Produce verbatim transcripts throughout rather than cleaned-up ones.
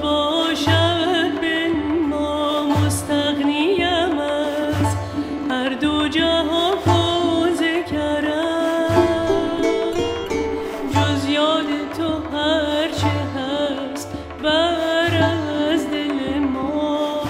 باشد به ما مستغنیم از هر دو جهان فوز کرم جز یاد تو هرچه هست بر از دل ما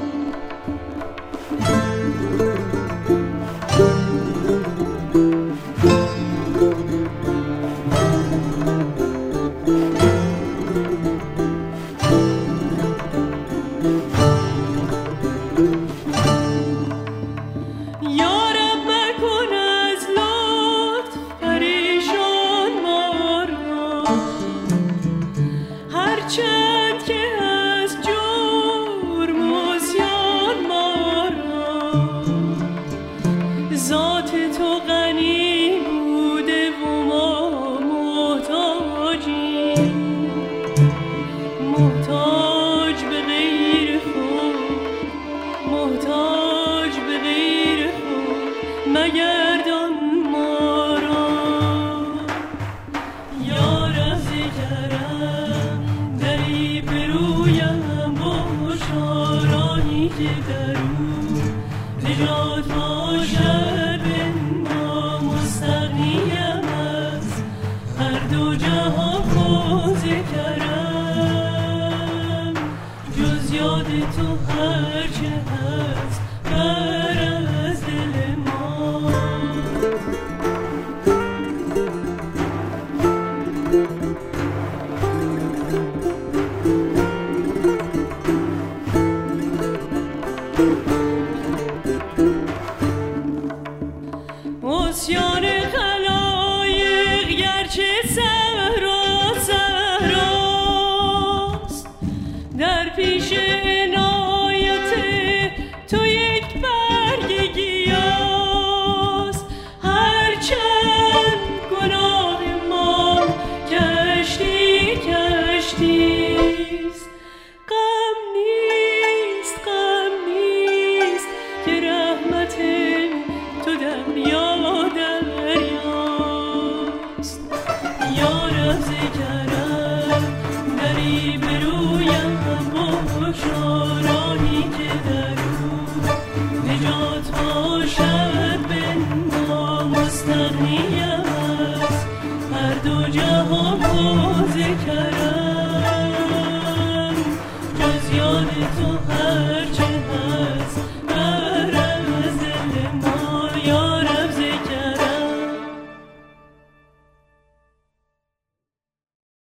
چند که از جرم و زیان ما را ذات تو غنی بوده و ما محتاجیم محتاج به غیر خود محتاج به غیر خود مگردان ما را یا رب کرم دری برویم باشارانی که در او نجات باشد به ما مستغنیم از هر دو جهان فوز کرم جز یاد تو هرچه هست بر از دل ما عصیان خلایق گرچه صحرا صحراست در پیش عنایت تو یک برگ گیاست هرچند گناه ما کشتی کشتیست غم نیست غم نیست که رحمت تو دریا دریاست یا رب کرم دری برویم باشارانی که در او نجات باشد به ما مستغنیم از هر دو جهان فوز کرم جز یاد تو هست